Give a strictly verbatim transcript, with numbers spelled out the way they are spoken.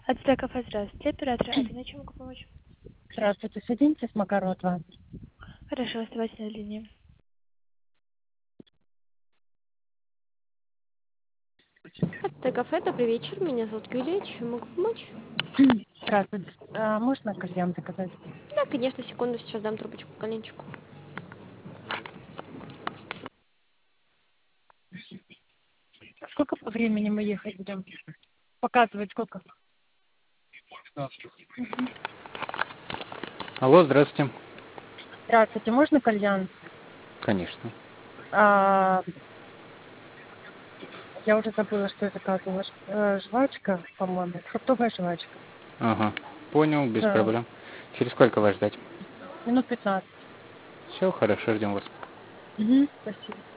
Ацтек кафе, здравствуйте. Оператор Алина, чем могу помочь? Здравствуйте, соедините с Макарова. Хорошо, оставайтесь на линии. Ацтек кафе, добрый вечер. Меня зовут Юлия. Чем могу помочь? Здравствуйте. А, можно кальян заказать? Да, конечно, секунду, сейчас дам трубочку коленчику. Сколько по времени мы ехать будем? Показывать сколько? Алло, здравствуйте. Здравствуйте, можно кальян? Конечно. А, я уже забыла, что я заказывала. Ж- э, Жвачка, по-моему, фруктовая жвачка. Ага, понял, без Да. проблем. Через сколько вас ждать? Минут пятнадцать. Все, хорошо, ждем вас. Угу, спасибо.